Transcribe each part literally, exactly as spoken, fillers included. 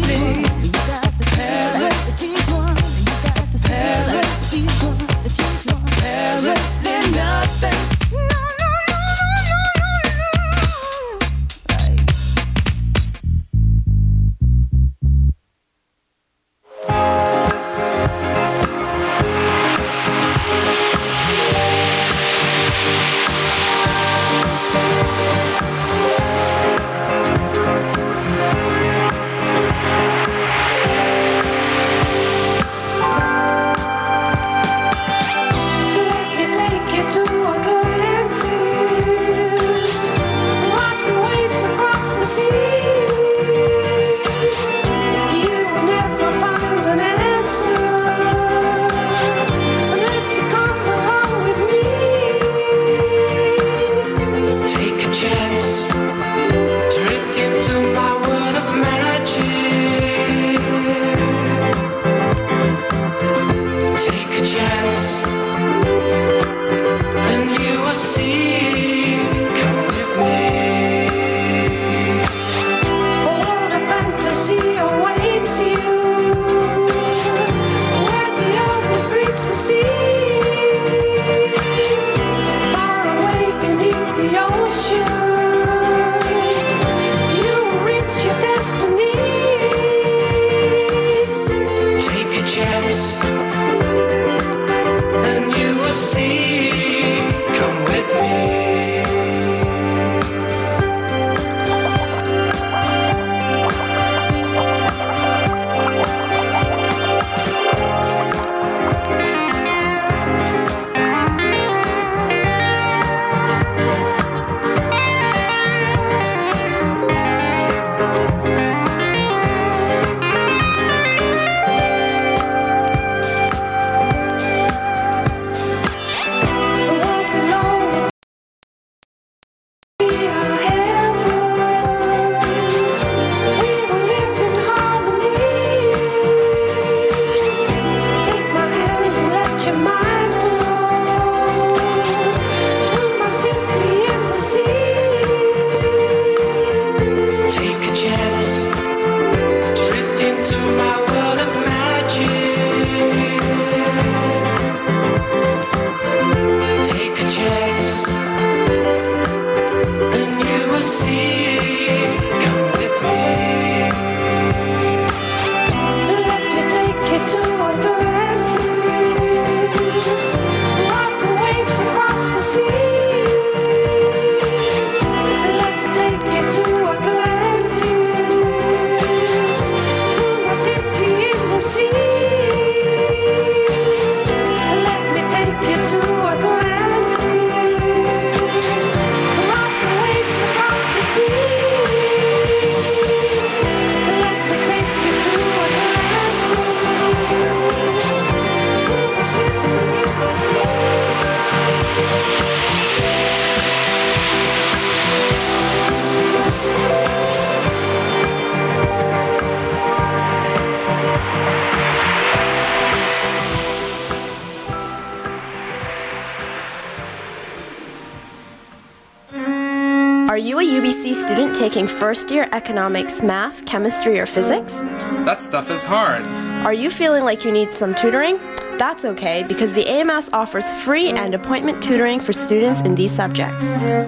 Are you a U B C student taking first year economics, math, chemistry, or physics? That stuff is hard. Are you feeling like you need some tutoring? That's okay, because the A M S offers free and appointment tutoring for students in these subjects.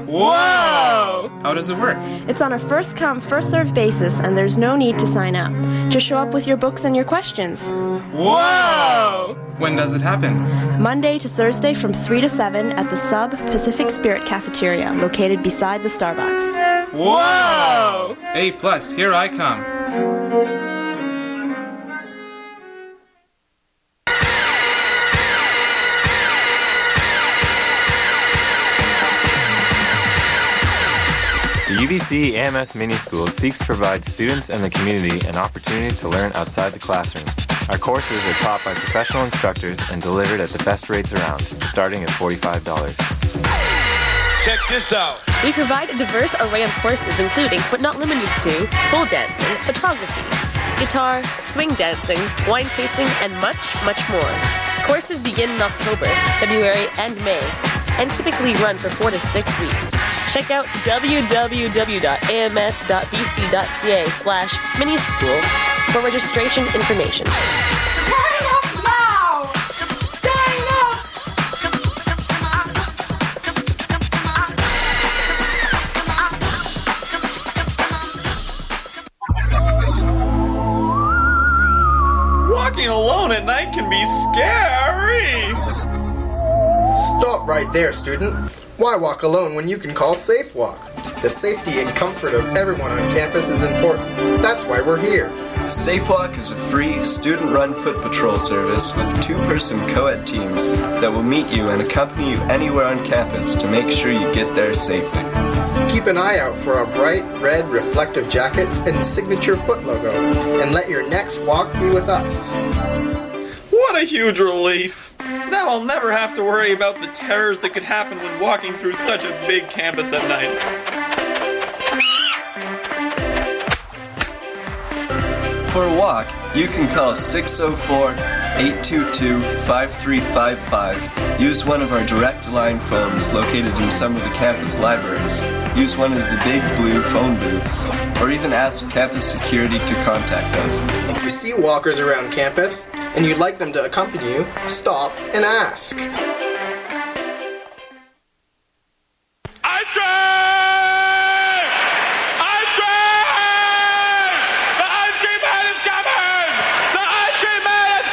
Whoa! How does it work? It's on a first-come, first-served basis, and there's no need to sign up. Just show up with your books and your questions. Whoa! When does it happen? Monday to Thursday from three to seven at the Sub Pacific Spirit Cafeteria, located beside the Starbucks. Whoa! A plus, here I come. The U B C A M S Mini School seeks to provide students and the community an opportunity to learn outside the classroom. Our courses are taught by professional instructors and delivered at the best rates around, starting at forty-five dollars. Check this out. We provide a diverse array of courses including, but not limited to, pole dancing, photography, guitar, swing dancing, wine tasting, and much, much more. Courses begin in October, February, and May, and typically run for four to six weeks. Check out w w w dot a m s dot b c dot c a slash minischool for registration information. Hurry up now! Sign up! Walking alone at night can be scary! Stop right there, student. Why walk alone when you can call SafeWalk? The safety and comfort of everyone on campus is important. That's why we're here. SafeWalk is a free, student-run foot patrol service with two-person co-ed teams that will meet you and accompany you anywhere on campus to make sure you get there safely. Keep an eye out for our bright red reflective jackets and signature foot logo, and let your next walk be with us. What a huge relief! Now I'll never have to worry about the terrors that could happen when walking through such a big campus at night. For a walk, you can call six oh four, eight two two, five three five five, use one of our direct line phones located in some of the campus libraries, use one of the big blue phone booths, or even ask campus security to contact us. If you see walkers around campus and you'd like them to accompany you, stop and ask. Ice cream! Ice cream! The ice cream man is coming! The ice cream man is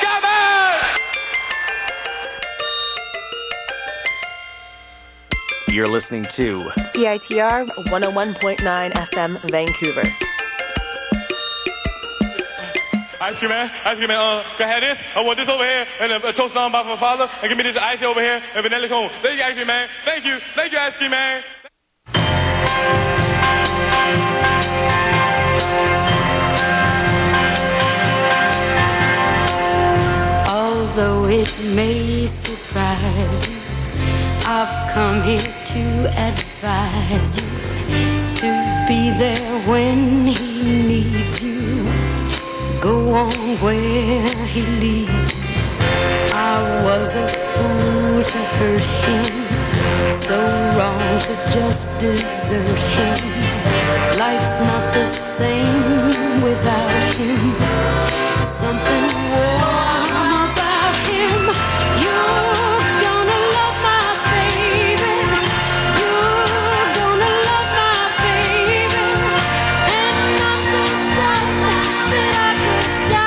coming! You're listening to C I T R one oh one point nine F M Vancouver. Ice cream man, ice cream man, uh, can I have this? I want this over here, and a, a toast on by my father, and give me this ice over here, and vanilla cone. Thank you, ice cream man. Thank you. Thank you, ice cream man. Although it may surprise you, I've come here to advise you to be there when he needs you. Go on where he leads you. I was a fool to hurt him, so wrong to just desert him. Life's not the same without him. Something warm about him. You're gonna love my baby. You're gonna love my baby. And I'm so sad that I could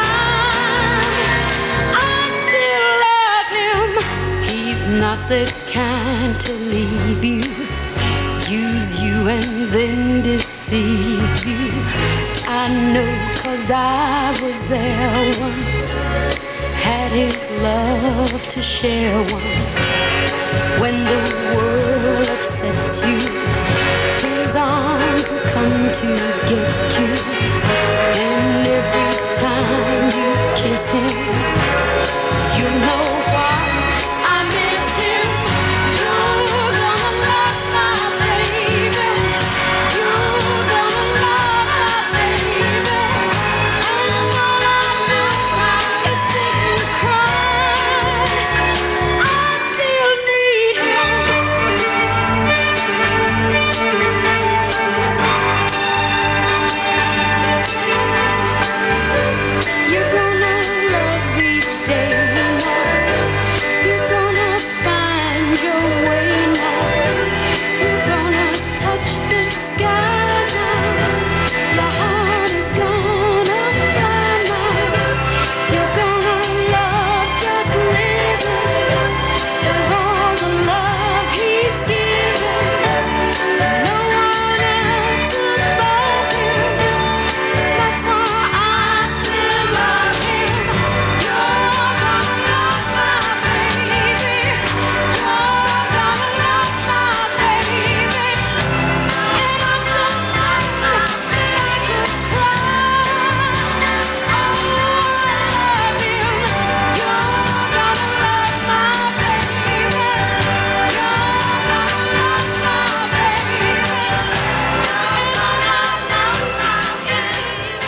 die. I still love him. He's not the kind to leave you, use you and then deceive you. I know, 'cause I was there once, had his love to share once. When the world upsets you, his arms will come to get you. And every time you kiss him, you know why I miss him. You're gonna love my baby. You're gonna love my baby. And all I do is sit and cry. I still need him. You're gonna love each day now. You're gonna find your way now. You're gonna touch the sky now. Your heart is gonna fly now. You're gonna love just living with all the love he's given. No one else above him. That's why I still love him. You're gonna love my baby. You're gonna love my baby. And I'm so sad that I could cry. Oh, I love him. You're gonna love my baby. You're gonna love my baby. And all I know is sitting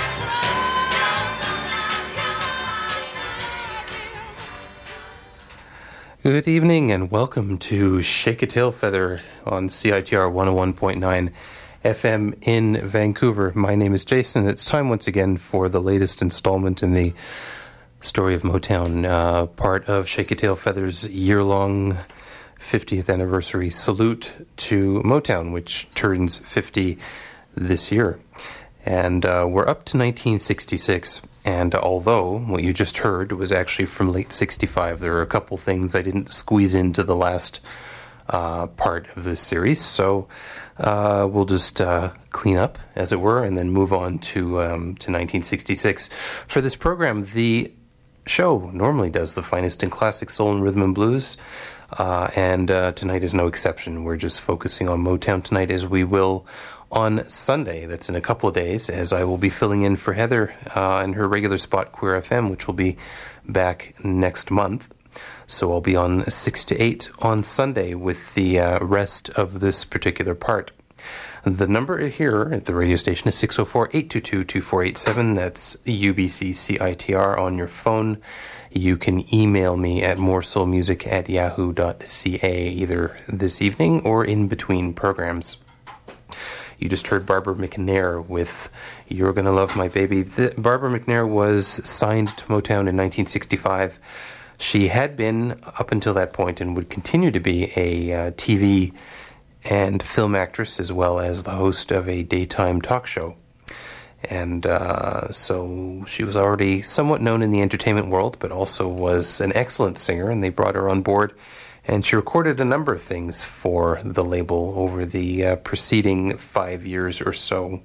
Good evening and welcome to Shake a Tail Feather on C I T R one oh one point nine F M in Vancouver. My name is Jason. It's time once again for the latest installment in the Story of Motown, uh, part of Shake a Tail Feather's year-long fiftieth anniversary salute to Motown, which turns fifty this year. And uh, we're up to nineteen sixty-six, and although what you just heard was actually from late sixty-five, there are a couple things I didn't squeeze into the last uh, part of this series, so uh, we'll just uh, clean up, as it were, and then move on to, um, to nineteen sixty-six. For this program, the show normally does the finest in classic soul and rhythm and blues, Uh, and uh, tonight is no exception. We're just focusing on Motown tonight, as we will on Sunday. That's in a couple of days, as I will be filling in for Heather uh, in her regular spot, Queer F M, which will be back next month. So I'll be on six to eight on Sunday with the uh, rest of this particular part. The number here at the radio station is six oh four, eight two two, two four eight seven. That's U B C C I T R on your phone. You can email me at moresoulmusic at yahoo dot c a either this evening or in between programs. You just heard Barbara McNair with You're Gonna Love My Baby. The, Barbara McNair was signed to Motown in nineteen sixty-five. She had been, up until that point, and would continue to be, a uh, T V and film actress, as well as the host of a daytime talk show. And uh, so she was already somewhat known in the entertainment world, but also was an excellent singer, and they brought her on board. And she recorded a number of things for the label over the uh, preceding five years or so.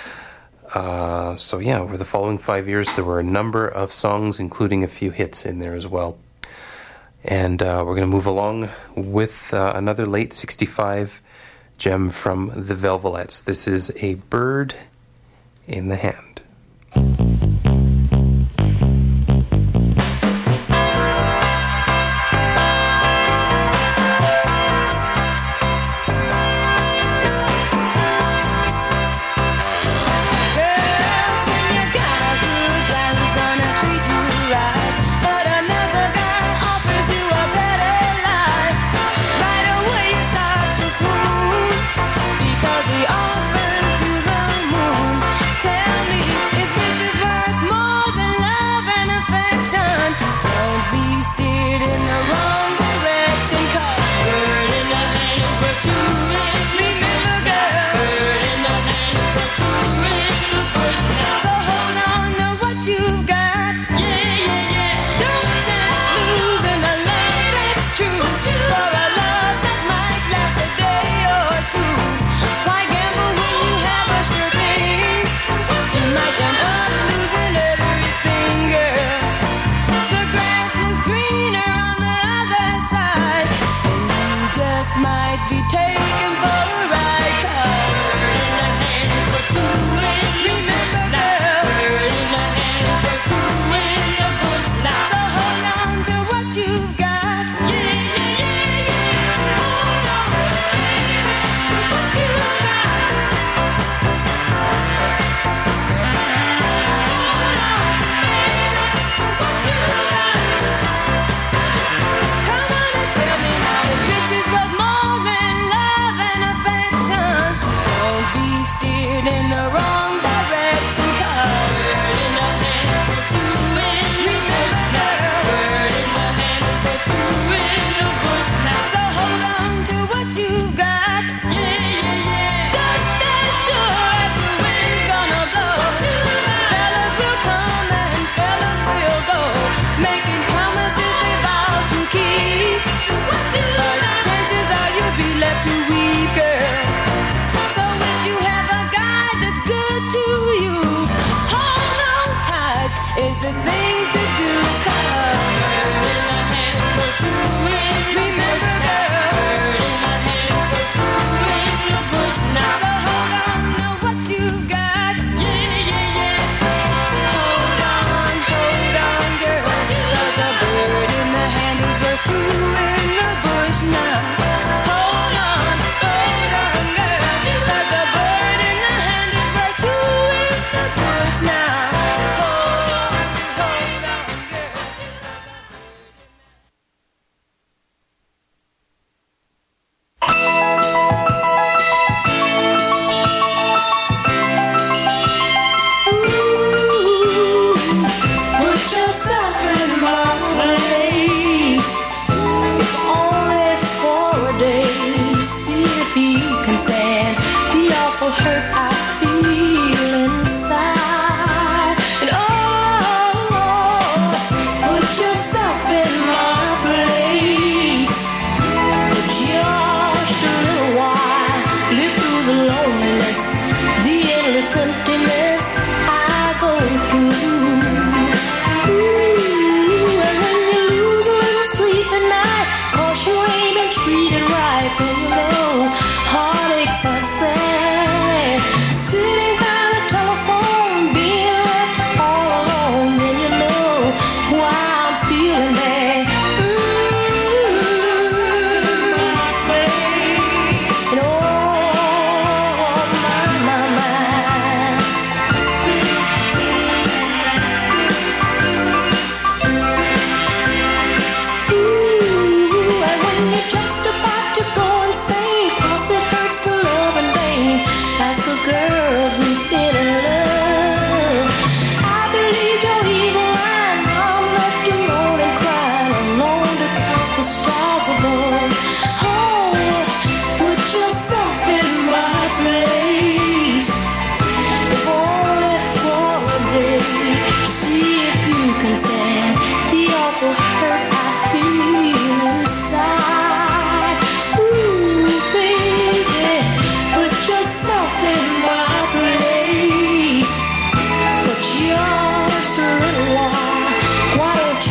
Uh, so yeah, over the following five years, there were a number of songs, including a few hits in there as well. And uh, we're going to move along with uh, another late sixty-five gem from the Velvelettes. This is A Bird in the Hand.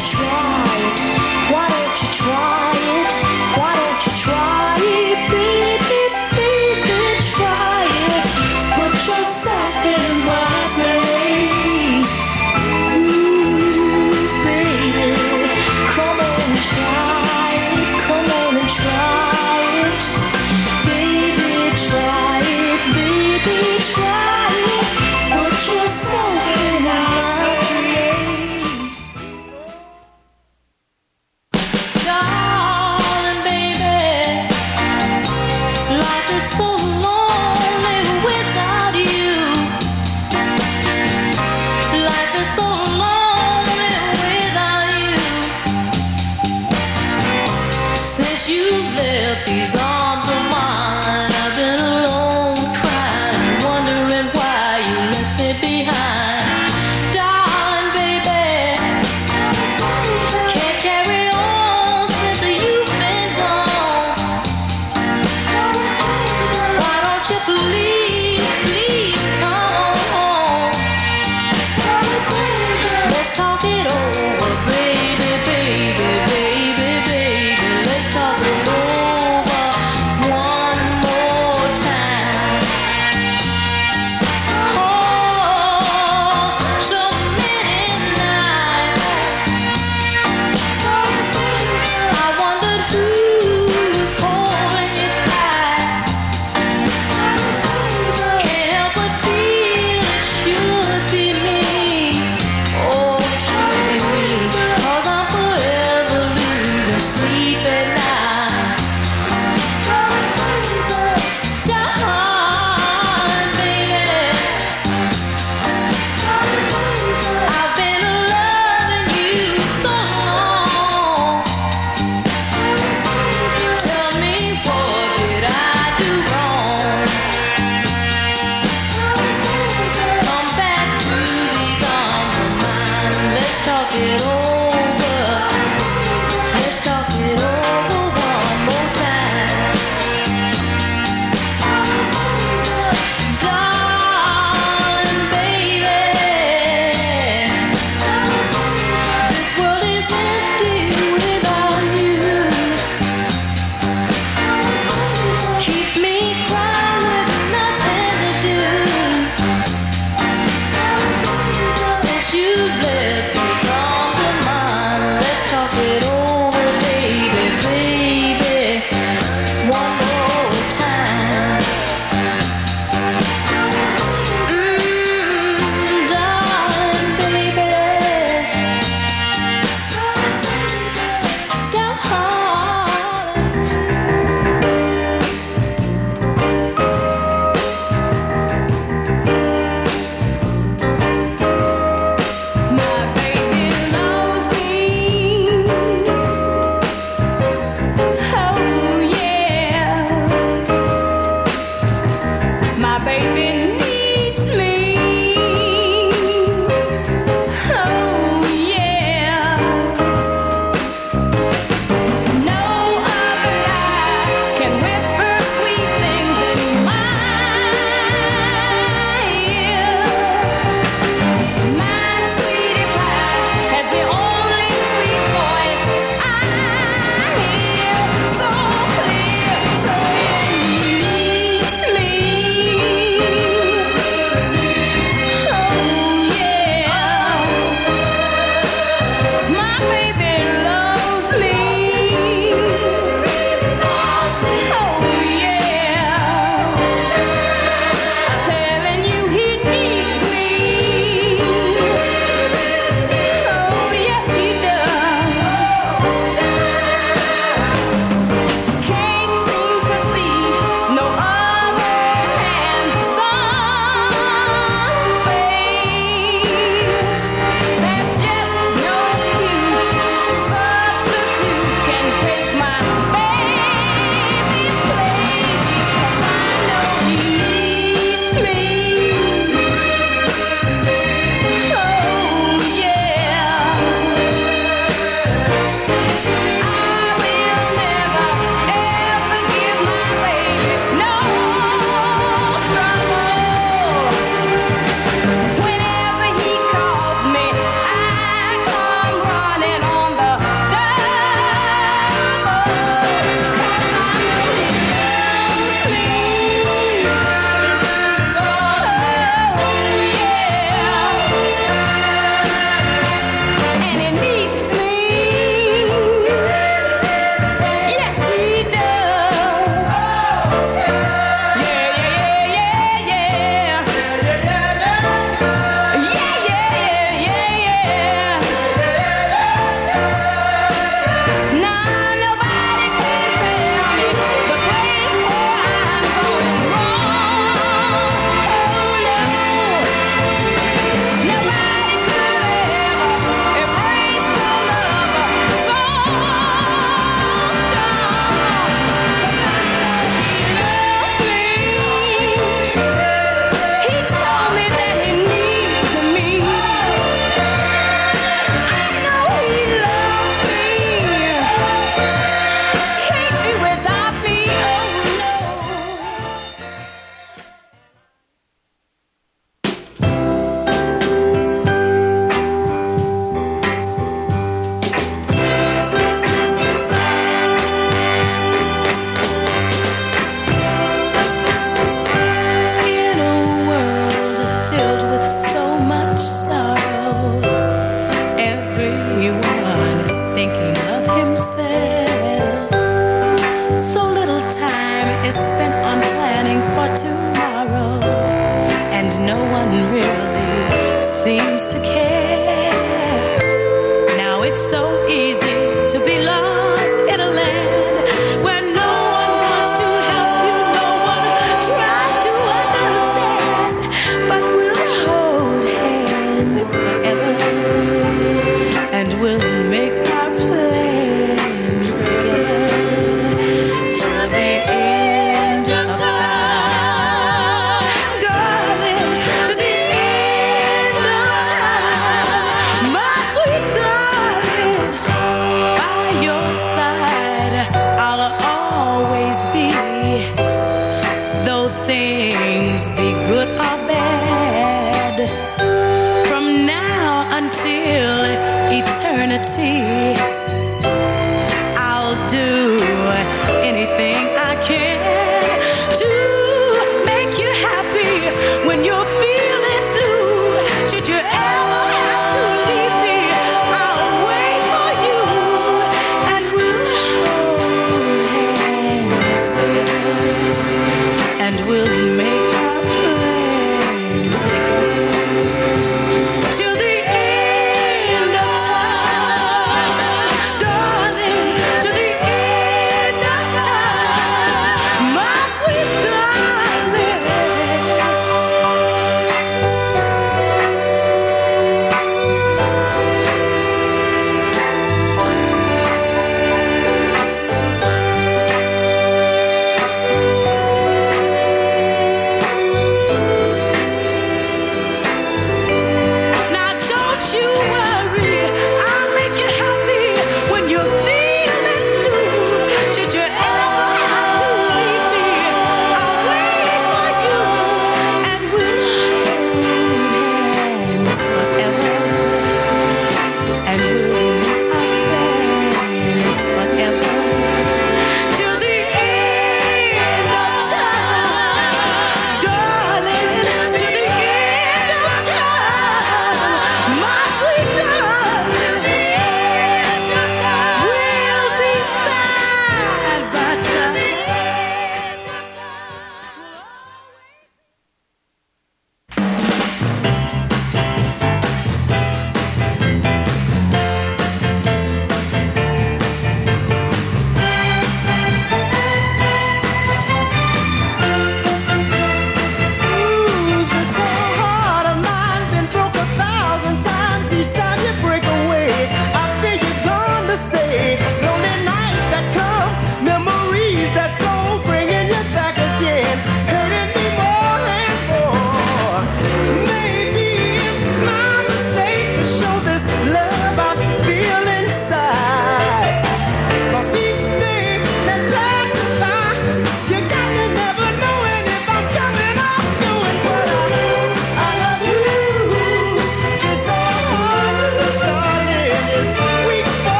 you try it? Why don't you try it? Why don't you try it, baby, baby, try it. Put yourself in my place. Ooh, baby, come on and try it. Come on and try it. Baby, try it. Baby, try it. Put yourself in my place. Darling, baby, life is so lonely without you. Life is so lonely without you. Since you left these arms of mine, I've been alone, crying, wondering why you left me behind. Darling, baby, can't carry on since you've been gone. Why don't you please, please come home? Let's talk it over, baby, baby, baby, baby. Let's talk it over one more time. Oh, so many nights I wondered who's holding you tight. Can't help but feel it should be me. Oh, it should be me. 'Cause I'm forever losing sleep at night. Darling, baby, I've been loving you so long. Tell me, what did I do wrong? Come back to these arms of mine. Let's talk it over. Let's talk it over one more time. Darling, baby, this world is empty without you. Keeps me crying with nothing to do. Since you left these arms of everyone is thinking of himself. So little time is spent on planning for tomorrow, and no one really seems to care. Now it's so easy to be lost in a land where no one wants to help you, no one tries to understand. But we'll hold hands forever, and we'll make our plans together till the end of time. Darling, to the end of time, my sweet darling, by your side I'll always be. Though things be good or bad, from now until eternity, I'll do anything I can to make you happy when you're feeling blue. Should you ever have to leave me, I'll wait for you, and we'll hold hands together, and we'll make our plans together till the end of time.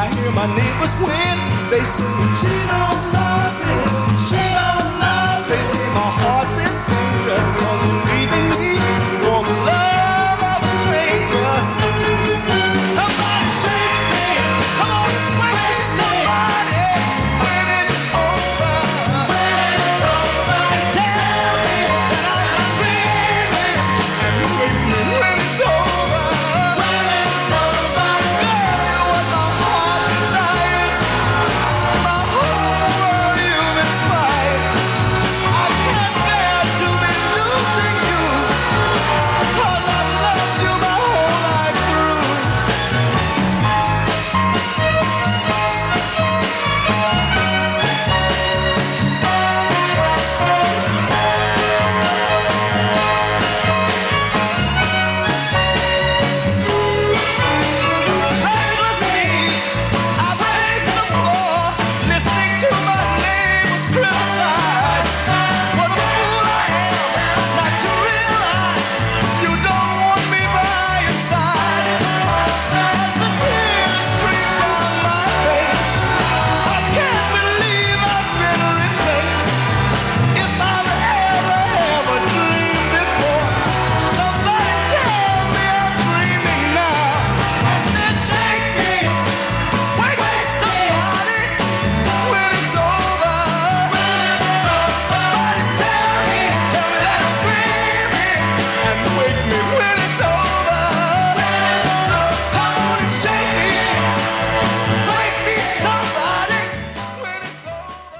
I hear my neighbors when they sing, she don't love him, she don't love him. They say my heart's in danger, cause you're leaving me for the love of a stranger. Somebody shake me, come on, wake me somebody, when it's over, when it's over, and tell me that I'm dreaming, and you wake me when it's over, when it's over. Girl, you're what my heart desires, my whole world you've inspired. I can't bear to be losing you, cause I've loved you my whole life through. Restless me, I paced the floor, listening to my neighbors criticize. What a fool I am not to realize you don't want me by your side. As the tears stream down my face, I can't believe I've been replaced. If I've ever, ever dreamed before, somebody tell me I'm dreaming now. And then shake me, wake me somebody, when it's over, when it's over. Somebody tell me, tell me that I'm dreaming, and wake me when it's over, when it's over. Come on and shake me, wake me somebody, when it's over.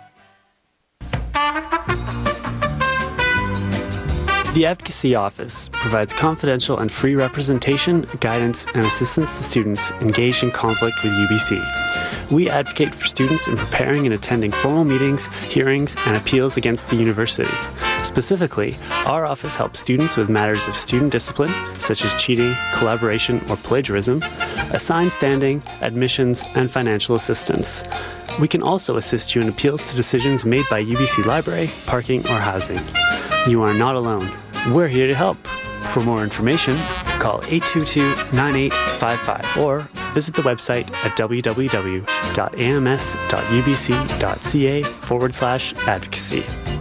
The Advocacy Office provides confidential and free representation, guidance, and assistance to students engaged in conflict with U B C. We advocate for students in preparing and attending formal meetings, hearings, and appeals against the university. Specifically, our office helps students with matters of student discipline, such as cheating, collaboration, or plagiarism, assigned standing, admissions, and financial assistance. We can also assist you in appeals to decisions made by U B C Library, parking, or housing. You are not alone. We're here to help. For more information, call eight two two, nine eight five five or visit the website at www.ams.ubc.ca forward slash advocacy.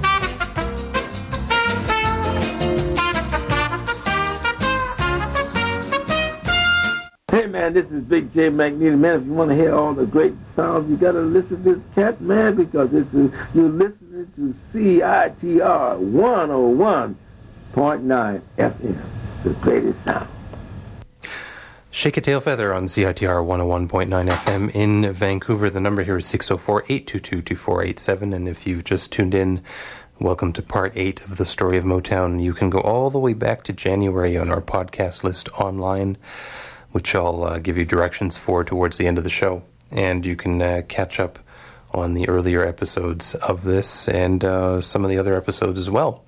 Hey man, this is Big J Magneto. Man, if you want to hear all the great sounds, you gotta listen to this cat, man, because this is you're listening to C I T R one oh one point nine F M, the greatest sound. Shake a Tail Feather on C I T R one oh one point nine F M in Vancouver. The number here is six oh four, eight two two, two four eight seven. And if you've just tuned in, welcome to part eight of the story of Motown. You can go all the way back to January on our podcast list online, which I'll uh, give you directions for towards the end of the show. And you can uh, catch up on the earlier episodes of this and uh, some of the other episodes as well.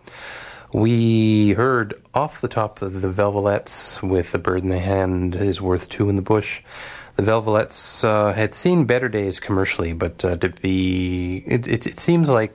We heard Off the Top of the Velvelettes with A Bird in the Hand is Worth Two in the Bush. The Velvelettes uh, had seen better days commercially, but uh, to be... It, it, it seems like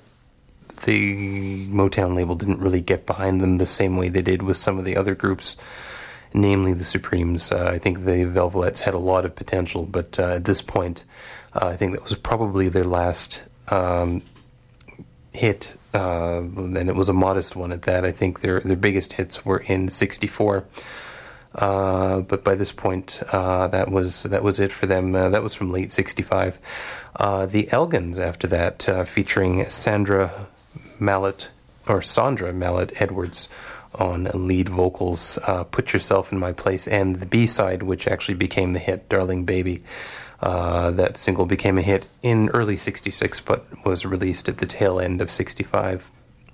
the Motown label didn't really get behind them the same way they did with some of the other groups, namely the Supremes. Uh, I think the Velvelettes had a lot of potential, but uh, at this point, uh, I think that was probably their last um, hit, uh, and it was a modest one at that. I think their their biggest hits were in sixty-four, uh, but by this point, uh, that was that was it for them. Uh, that was from late sixty-five. Uh, the Elgins after that, uh, featuring Sandra Mallett, or Sandra Mallett Edwards, on lead vocals, uh, Put Yourself in My Place, and the B-side, which actually became the hit, Darling Baby. Uh, that single became a hit in early sixty-six, but was released at the tail end of sixty-five.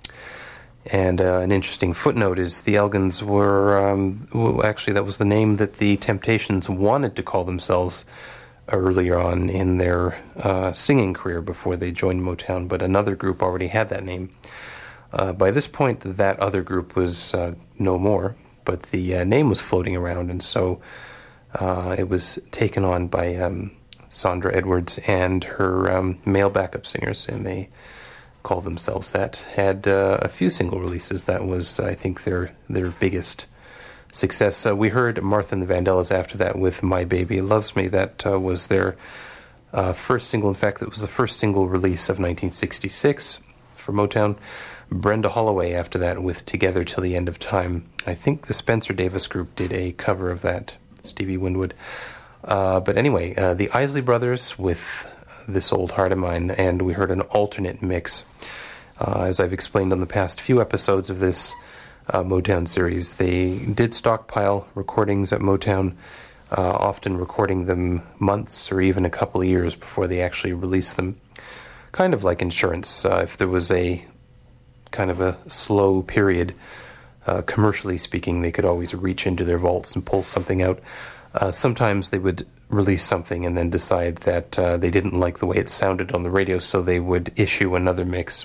And uh, an interesting footnote is the Elgins were, um, well, actually that was the name that the Temptations wanted to call themselves earlier on in their uh, singing career before they joined Motown, but another group already had that name. Uh, by this point, that other group was uh, no more, but the uh, name was floating around, and so uh, it was taken on by um, Sandra Edwards and her um, male backup singers, and they called themselves that. Had uh, a few single releases. That was, I think, their their biggest success. Uh, we heard Martha and the Vandellas after that with My Baby Loves Me. That uh, was their uh, first single. In fact, it was the first single release of nineteen sixty-six for Motown. Brenda Holloway after that with Together Till the End of Time. I think the Spencer Davis Group did a cover of that, Stevie Winwood. Uh, but anyway, uh, the Isley Brothers with This Old Heart of Mine, and we heard an alternate mix. Uh, as I've explained on the past few episodes of this uh, Motown series, they did stockpile recordings at Motown, uh, often recording them months or even a couple of years before they actually released them. Kind of like insurance. Uh, if there was a kind of a slow period, uh, commercially speaking, they could always reach into their vaults and pull something out. Uh, sometimes they would release something and then decide that uh, they didn't like the way it sounded on the radio, so they would issue another mix.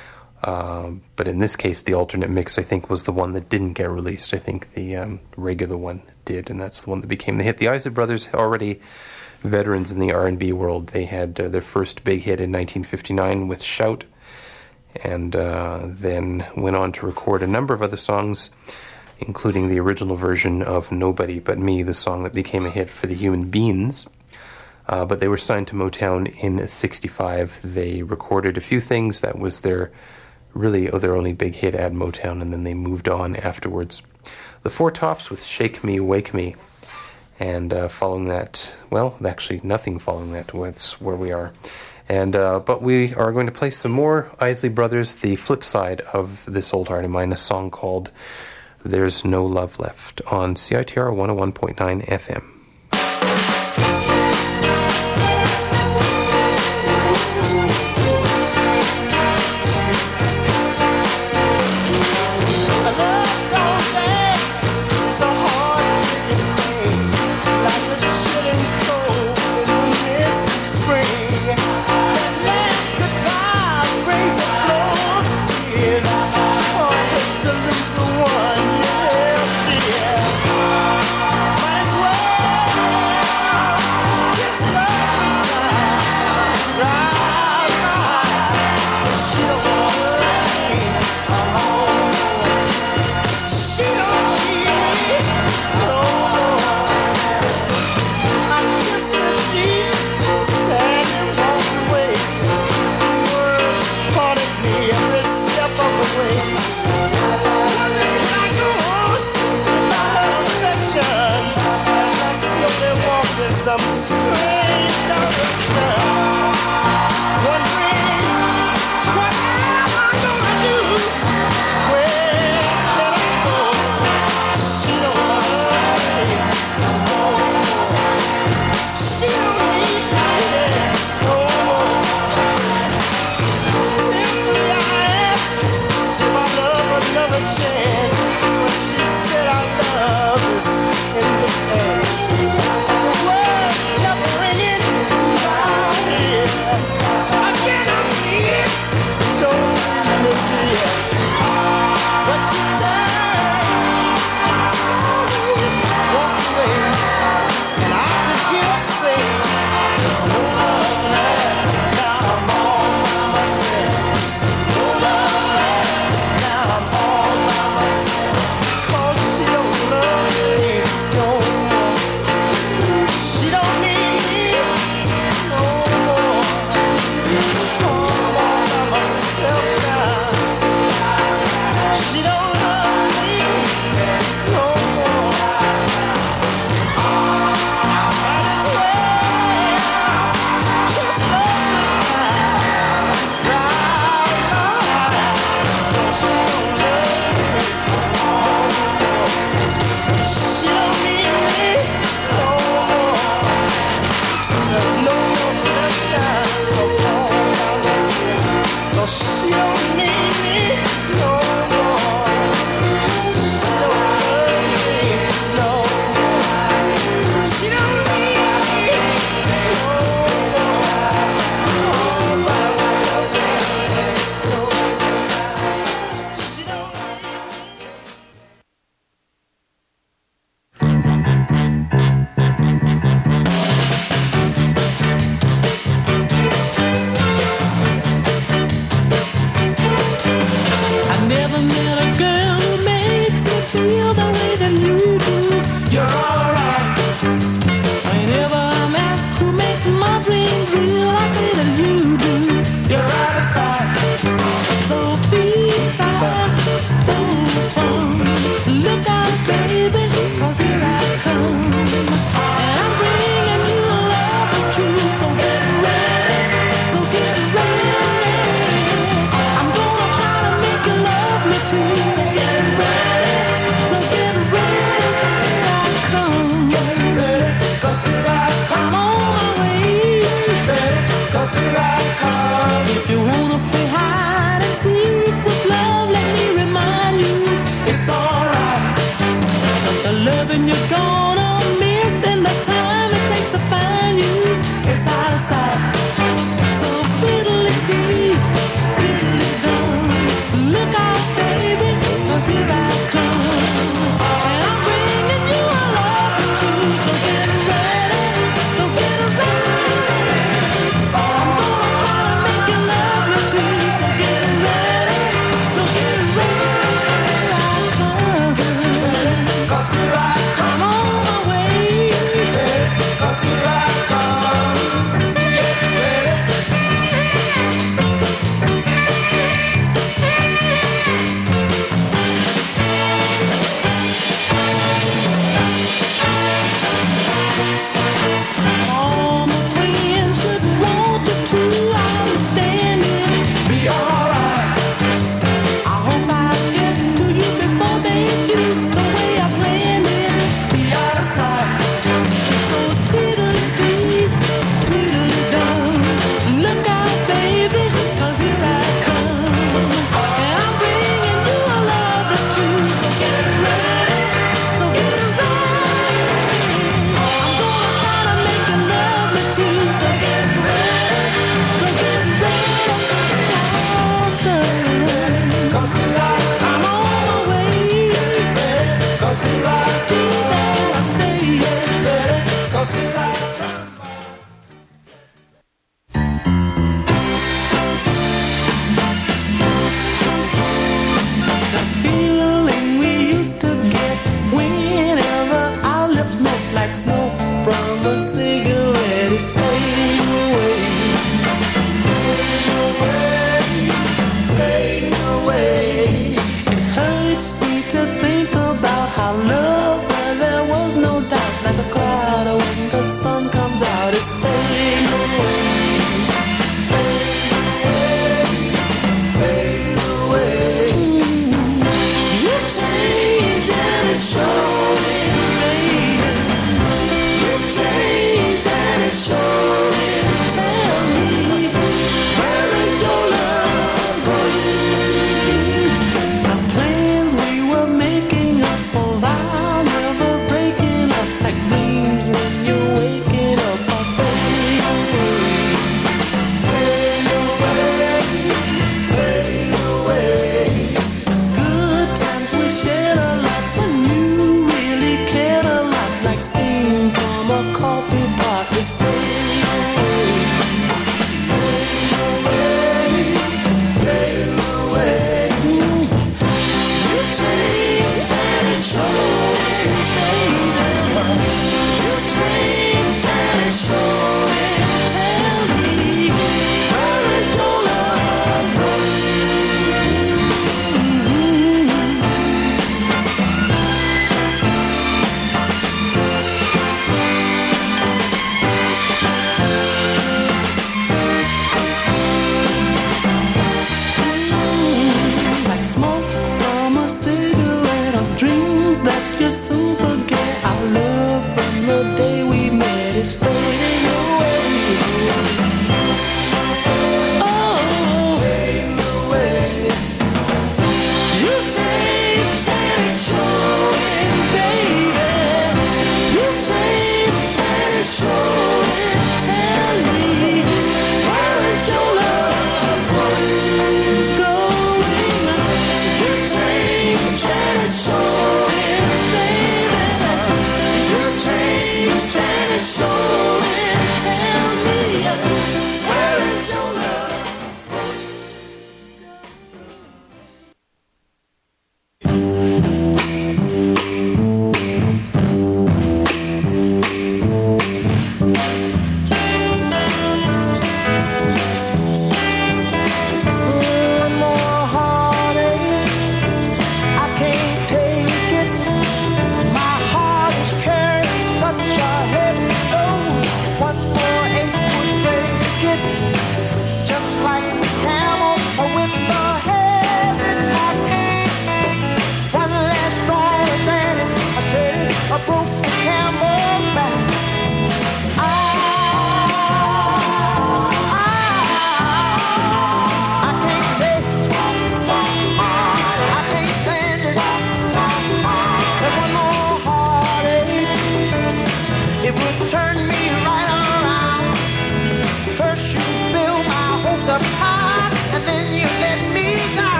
Uh, but in this case, the alternate mix, I think, was the one that didn't get released. I think the um, regular one did, and that's the one that became the hit. The Isley Brothers, already veterans in the R and B world. They had uh, their first big hit in nineteen fifty-nine with Shout, and uh, then went on to record a number of other songs, including the original version of Nobody But Me, the song that became a hit for the Human Beans. Uh, but they were signed to Motown in sixty-five. They recorded a few things. That was their really oh, their only big hit at Motown, and then they moved on afterwards. The Four Tops with Shake Me, Wake Me. And uh, following that, well, actually nothing following that. That's where we are. And uh, but we are going to play some more Isley Brothers, the flip side of This Old Heart of Mine, a song called There's No Love Left on C I T R one oh one point nine F M. The words kept ringing in my ear.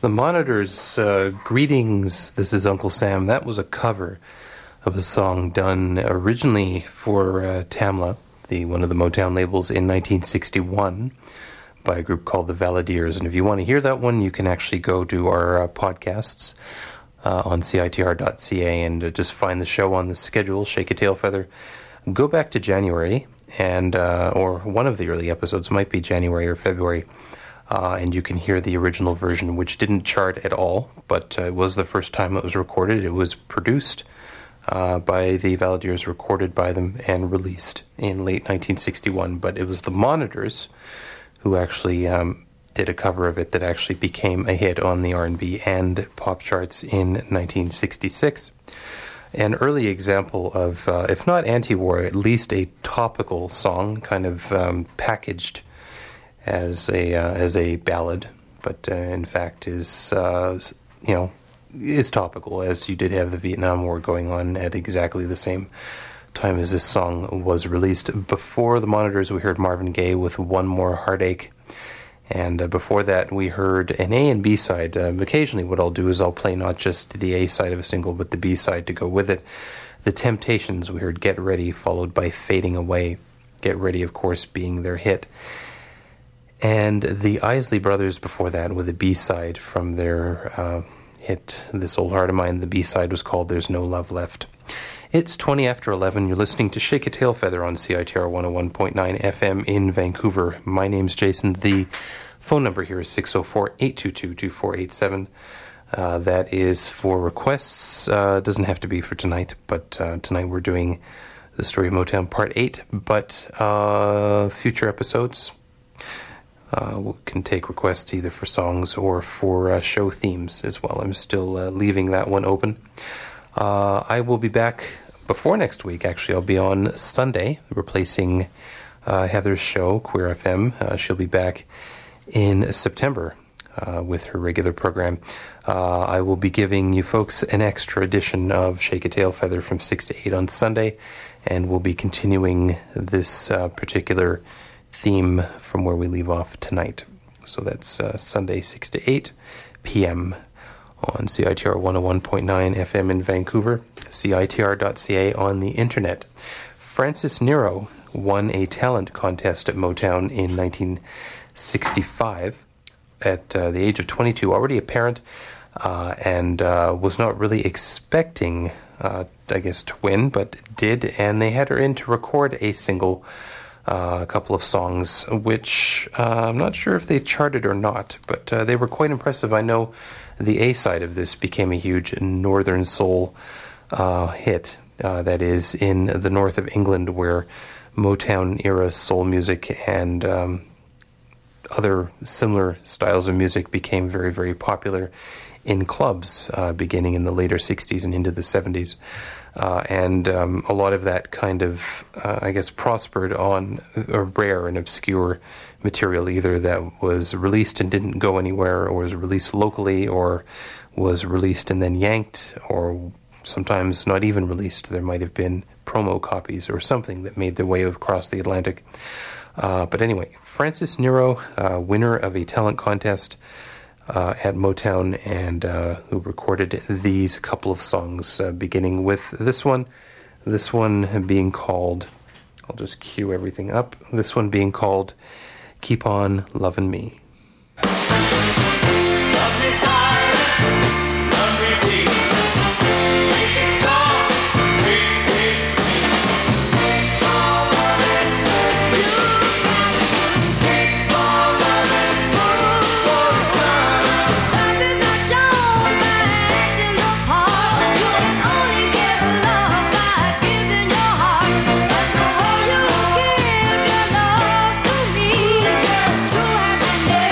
The Monitors, uh, Greetings, This is Uncle Sam. That was a cover of a song done originally for uh, Tamla, the one of the Motown labels, in nineteen sixty-one by a group called the Valadiers. And if you want to hear that one, you can actually go to our uh, podcasts uh, on C I T R dot C A and uh, just find the show on the schedule, Shake a Tail Feather. Go back to January, and uh, or one of the early episodes, might be January or February, Uh, and you can hear the original version, which didn't chart at all, but uh, it was the first time it was recorded. It was produced uh, by the Valadiers, recorded by them, and released in late nineteen sixty-one. But it was the Monitors who actually um, did a cover of it that actually became a hit on the R and B and pop charts in nineteen sixty-six. An early example of, uh, if not anti-war, at least a topical song, kind of um, packaged as a uh, as a ballad, but uh, in fact is uh, you know is topical, as you did have the Vietnam War going on at exactly the same time as this song was released. Before the Monitors, we heard Marvin Gaye with One More Heartache, and uh, before that we heard an A and B side. Um, occasionally what I'll do is I'll play not just the A side of a single, but the B side to go with it. The Temptations, we heard Get Ready, followed by Fading Away. Get Ready, of course, being their hit. And the Isley Brothers before that with a B-side from their uh, hit, This Old Heart of Mine. The B-side was called There's No Love Left. It's twenty after eleven. You're listening to Shake a Tail Feather on C I T R one oh one point nine F M in Vancouver. My name's Jason. The phone number here is six oh four, eight two two, two four eight seven. Uh, that is for requests. Uh, doesn't have to be for tonight, but uh, tonight we're doing The Story of Motown Part eight. But uh, future episodes... Uh, we can take requests either for songs or for uh, show themes as well. I'm still uh, leaving that one open. Uh, I will be back before next week, actually. I'll be on Sunday, replacing uh, Heather's show, Queer F M. Uh, she'll be back in September uh, with her regular program. Uh, I will be giving you folks an extra edition of Shake a Tail Feather from six to eight on Sunday, and we'll be continuing this uh, particular theme from where we leave off tonight. So that's uh, Sunday, six to eight p.m. on C I T R one oh one point nine F M in Vancouver, C I T R dot C A on the internet. Francis Nero won a talent contest at Motown in nineteen sixty-five at uh, the age of twenty-two, already a parent, uh, and uh, was not really expecting, uh, I guess, to win, but did, and they had her in to record a single, Uh, a couple of songs, which uh, I'm not sure if they charted or not, but uh, they were quite impressive. I know the A side of this became a huge Northern Soul uh, hit, uh, that is in the north of England, where Motown-era soul music and um, other similar styles of music became very, very popular in clubs, uh, beginning in the later sixties and into the seventies. Uh, and um, a lot of that kind of, uh, I guess, prospered on a rare and obscure material, either that was released and didn't go anywhere, or was released locally, or was released and then yanked, or sometimes not even released. There might have been promo copies or something that made their way across the Atlantic. Uh, but anyway, Francis Nero, uh, winner of a talent contest Uh, at Motown, and uh, who recorded these couple of songs, uh, beginning with this one, this one being called, I'll just cue everything up, this one being called Keep On Lovin' Me. Sure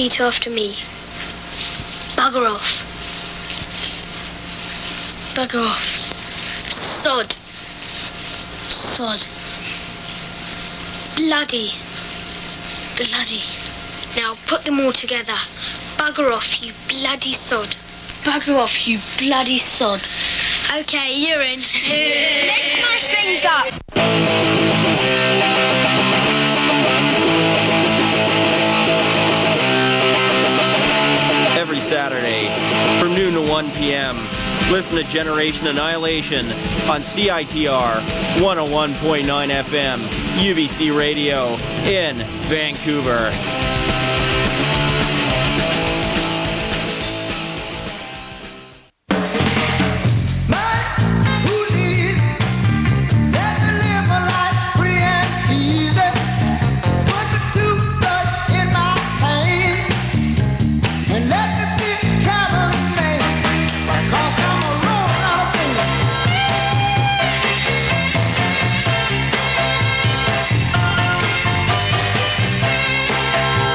Repeat after me. Bugger off. Bugger off. Sod. Sod. Bloody. Bloody. Now put them all together. Bugger off, you bloody sod. Bugger off, you bloody sod. Okay, you're in. Let's smash things up. Every Saturday from noon to one p.m. Listen to Generation Annihilation on C I T R one oh one point nine F M, U B C Radio in Vancouver. Bye.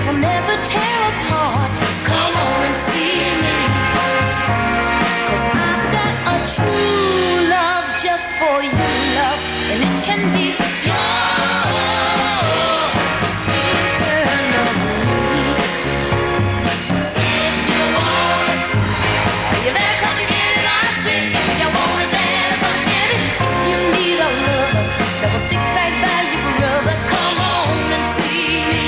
will never tear apart. Come on and see me. 'Cause I've got a true love just for you, love, and it can be yours eternally. If you want it, you better come and get it. I say, if you want it, better come and get it. If you need a lover that will stick right by you, brother, come on and see me.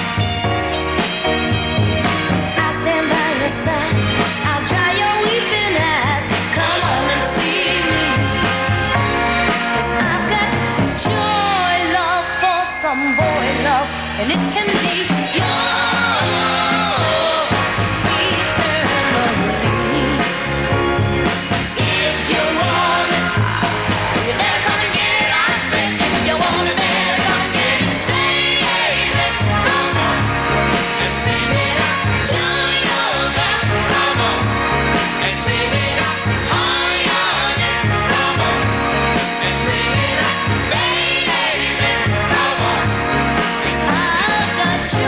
I'll stand by your side, I'll dry your weeping eyes. Come on and see me. 'Cause I've got joy, love for some boy, love, and it can be yours eternally. If you want it, you better come and get it. I say, if you want it, better come and get it. Baby, come on and see me now. Show your love, come on and see me now. Oh, yeah, come on and see me now. Baby, come on. 'Cause I've got joy,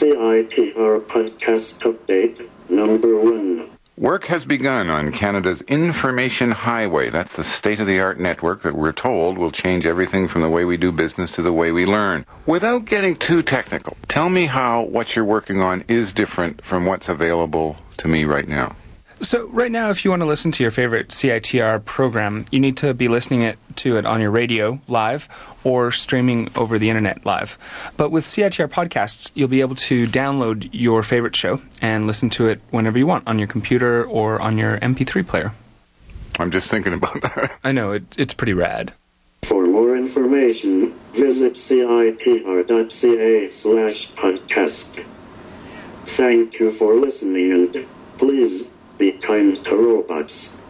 C I T R podcast update number one. Work has begun on Canada's Information Highway. That's the state-of-the-art network that we're told will change everything from the way we do business to the way we learn. Without getting too technical, tell me how what you're working on is different from what's available to me right now. So right now, if you want to listen to your favorite C I T R program, you need to be listening it, to it on your radio live or streaming over the internet live. But with C I T R podcasts, you'll be able to download your favorite show and listen to it whenever you want on your computer or on your M P three player. I'm just thinking about that. I know, it, it's pretty rad. For more information, visit citr.ca slash podcast. Thank you for listening and please be kind to robots.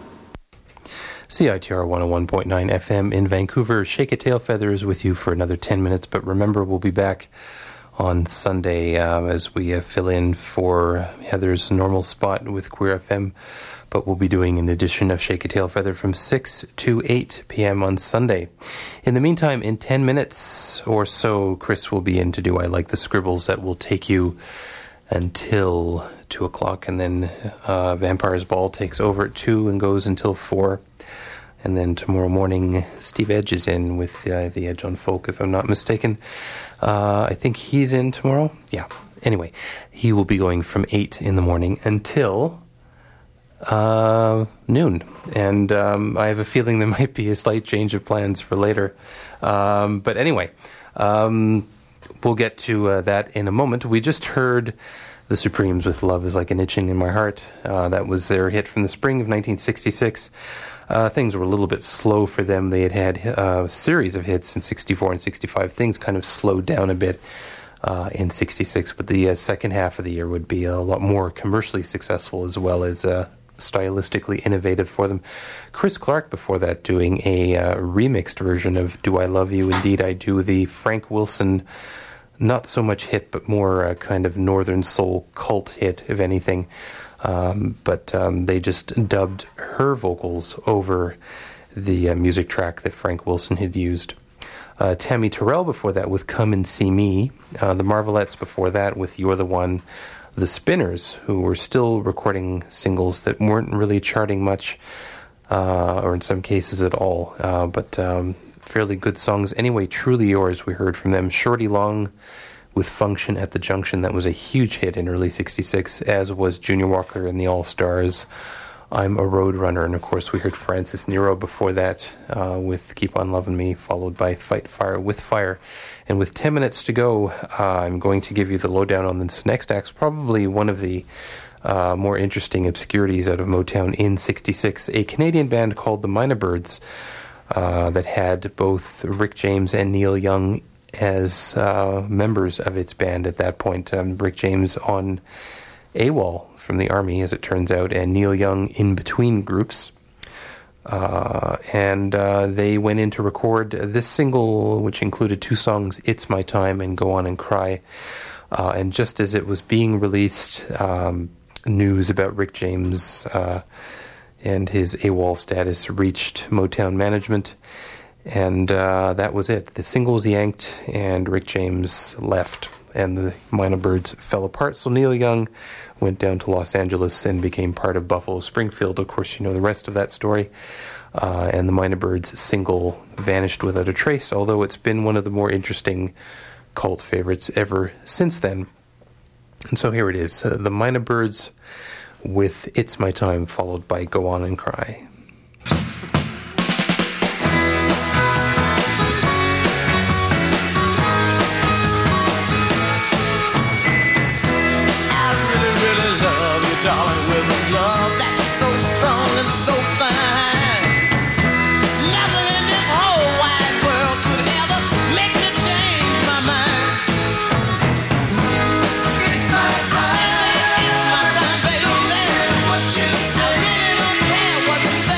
C I T R one oh one point nine F M in Vancouver. Shake a Tail Feathers with you for another ten minutes, but remember, we'll be back on Sunday uh, as we uh, fill in for Heather's normal spot with Queer F M, but we'll be doing an edition of Shake a Tail Feather from six to eight p.m. on Sunday. In the meantime, in ten minutes or so, Chris will be in to do I Like the Scribbles. That will take you until two o'clock, and then uh, Vampire's Ball takes over at two and goes until four. And then tomorrow morning, Steve Edge is in with uh, the Edge on Folk, if I'm not mistaken. Uh, I think he's in tomorrow. Yeah. Anyway, he will be going from eight in the morning until uh, noon. And um, I have a feeling there might be a slight change of plans for later. Um, but anyway, um, we'll get to uh, that in a moment. We just heard The Supremes with Love Is Like an Itching in My Heart. Uh, that was their hit from the spring of nineteen sixty-six. Uh, things were a little bit slow for them. They had had uh, a series of hits in sixty-four and sixty-five. Things kind of slowed down a bit uh, in sixty-six, but the uh, second half of the year would be a lot more commercially successful as well as uh, stylistically innovative for them. Chris Clark before that doing a uh, remixed version of Do I Love You, Indeed I Do, the Frank Wilson, not so much hit, but more uh, kind of Northern Soul cult hit, if anything. Um, but um, they just dubbed her vocals over the uh, music track that Frank Wilson had used. Uh, Tammy Terrell before that with Come and See Me. Uh, the Marvelettes before that with You're the One. The Spinners, who were still recording singles that weren't really charting much, uh, or in some cases at all, uh, but um, fairly good songs. Anyway, Truly Yours, we heard from them. Shorty Long with Function at the Junction. That was a huge hit in early sixty-six, as was Junior Walker and the All-Stars. I'm a Road Runner. And of course, we heard Francis Nero before that uh, with Keep On Loving Me, followed by Fight Fire with Fire. And with ten minutes to go, uh, I'm going to give you the lowdown on this next act. Probably one of the uh, more interesting obscurities out of Motown in sixty-six. A Canadian band called the Minor Birds uh, that had both Rick James and Neil Young as uh, members of its band at that point. Um, Rick James on AWOL from the Army, as it turns out, and Neil Young in between groups. Uh, and uh, they went in to record this single, which included two songs, It's My Time and Go On and Cry. Uh, and just as it was being released, um, news about Rick James uh, and his AWOL status reached Motown management. And uh, that was it. The single was yanked, and Rick James left, and the Minor Birds fell apart. So Neil Young went down to Los Angeles and became part of Buffalo Springfield. Of course, you know the rest of that story. Uh, and the Minor Birds single vanished without a trace, although it's been one of the more interesting cult favorites ever since then. And so here it is, uh, the Minor Birds with It's My Time, followed by Go On and Cry. Darling, with a love that's so strong and so fine. Nothing in this whole wide world could ever make me change my mind. It's my time. It's my time, baby. What you say. I really don't care what you say.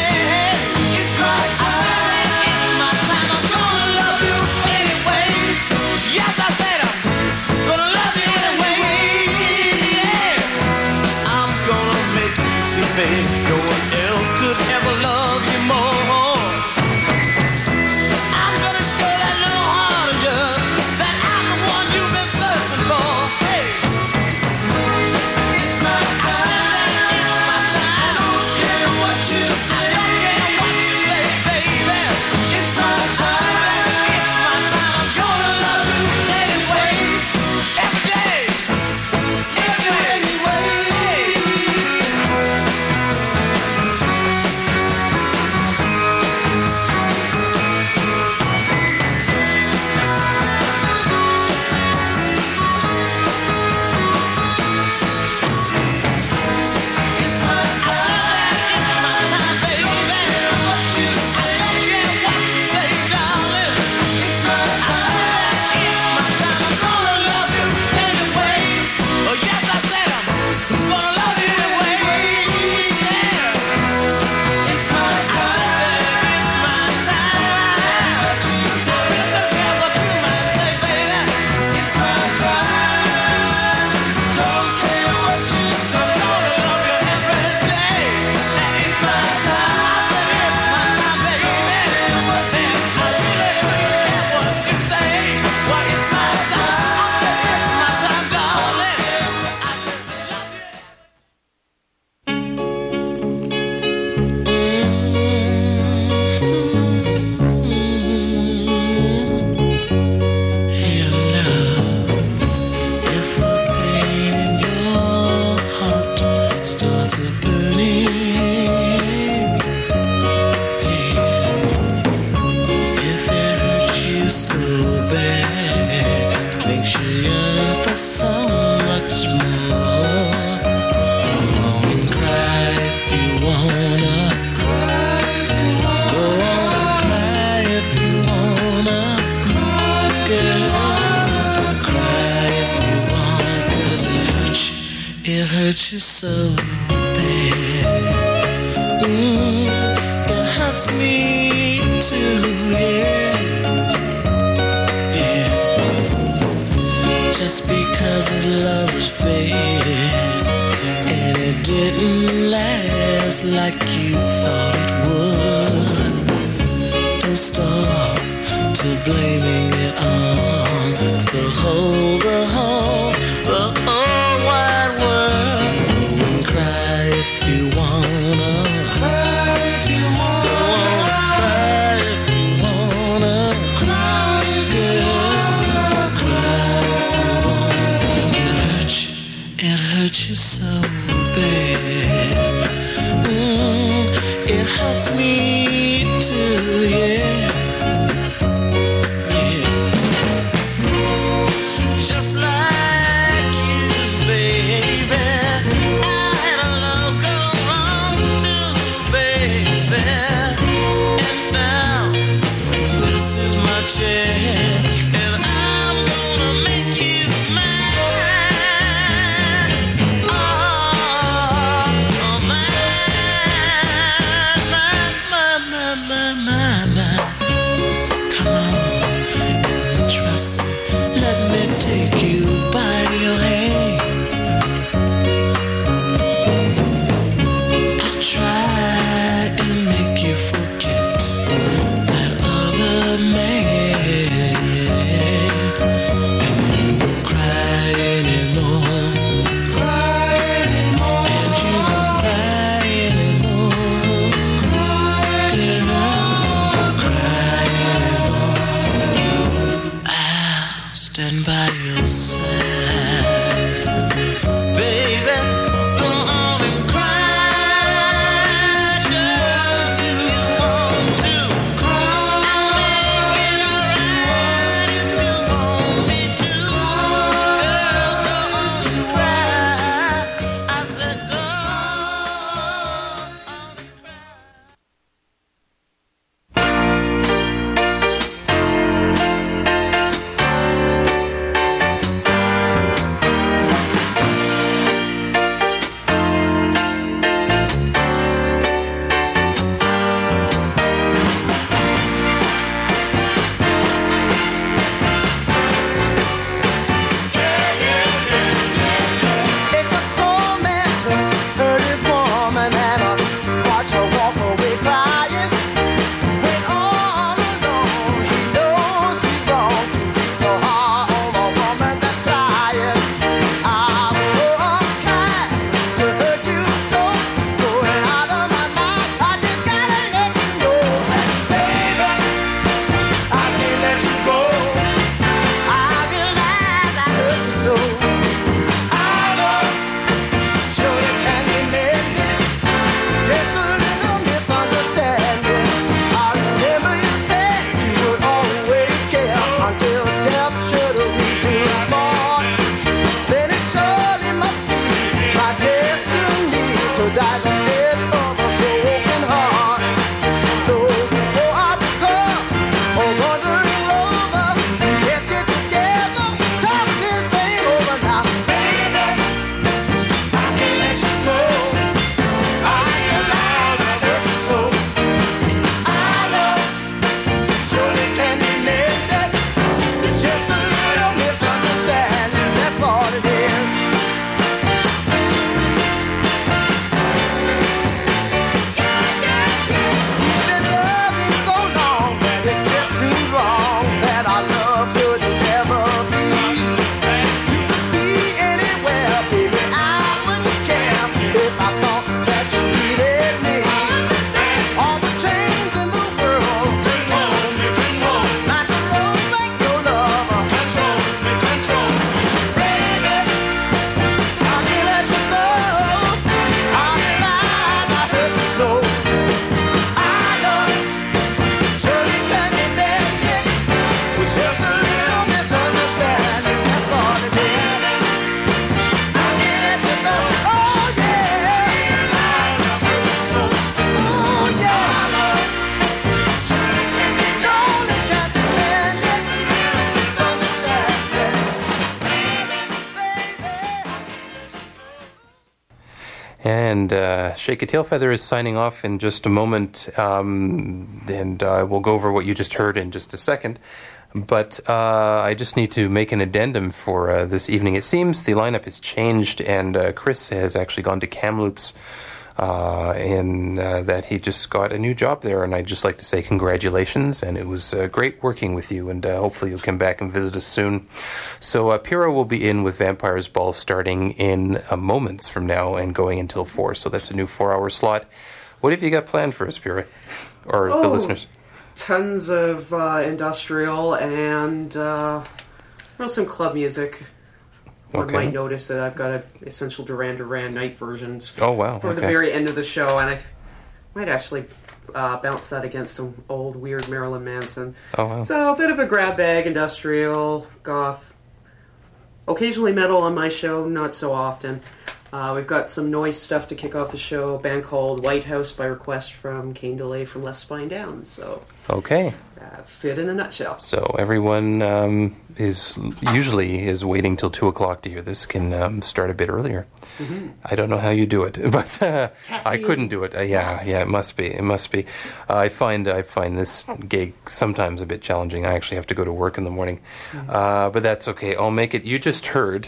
it hurts you so bad. Mm, it hurts me too, yeah. Yeah. Just because his love was faded and it didn't last like you thought it would. Don't stop to blaming it on the whole, the whole, the whole wide world. Go and cry if you wanna. Cry if you wanna. Go on, cry if you wanna. Cry if you wanna. Cry if you wanna. It hurts you, it hurts you so bad. Mm, it hurts me too, yeah. And uh, Shake a Tail Feather is signing off in just a moment, um, and uh, we'll go over what you just heard in just a second. But uh, I just need to make an addendum for uh, this evening. It seems the lineup has changed, and uh, Chris has actually gone to Kamloops, uh, and uh, that he just got a new job there. And I'd just like to say congratulations, and it was uh, great working with you, and uh, hopefully you'll come back and visit us soon. So uh, Pyrrha will be in with Vampire's Ball starting in uh, moments from now and going until four. So that's a new four-hour slot. What have you got planned for us, Pyrrha, or oh. the listeners? Tons of uh, industrial and uh, well, some club music. One Okay. might notice that I've got a Essential Duran Duran night versions. Oh, wow, For the okay. very end of the show, and I might actually uh, bounce that against some old weird Marilyn Manson. Oh, wow. So a bit of a grab bag, industrial, goth, occasionally metal on my show, not so often. Uh, we've got some noise stuff to kick off the show. A band called White House by request from Kane DeLay from Left Spine Down. So Okay. that's it in a nutshell. So everyone um, is usually is waiting till two o'clock to hear this. Can um, start a bit earlier. Mm-hmm. I don't know how you do it, but uh, I couldn't do it. Uh, yeah, Yes. yeah, it must be. It must be. Uh, I find I find this gig sometimes a bit challenging. I actually have to go to work in the morning, uh, but that's okay. I'll make it. You just heard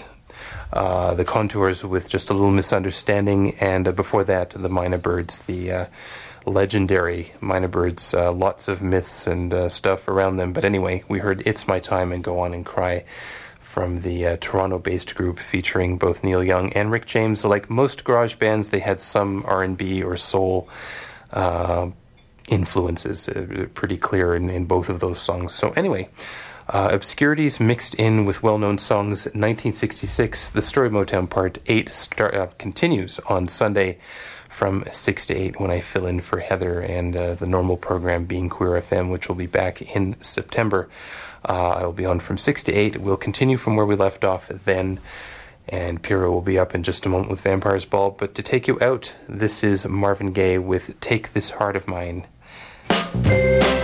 uh, the Contours with Just a Little Misunderstanding, and uh, before that, the Mynah Birds, the uh, legendary Mynah Birds. Uh, lots of myths and uh, stuff around them. But anyway, we heard It's My Time and Go On and Cry from the uh, Toronto-based group featuring both Neil Young and Rick James. Like most garage bands, they had some R and B or soul uh, influences, uh, pretty clear in, in both of those songs. So anyway, uh, obscurities mixed in with well-known songs. nineteen sixty-six, The Story of Motown Part eight star- uh, continues on Sunday from six to eight when I fill in for Heather and uh, the normal program being Queer F M, which will be back in September. Uh, I will be on from six to eight. We'll continue from where we left off then, and Pyrrha will be up in just a moment with Vampire's Ball. But to take you out, this is Marvin Gaye with Take This Heart of Mine.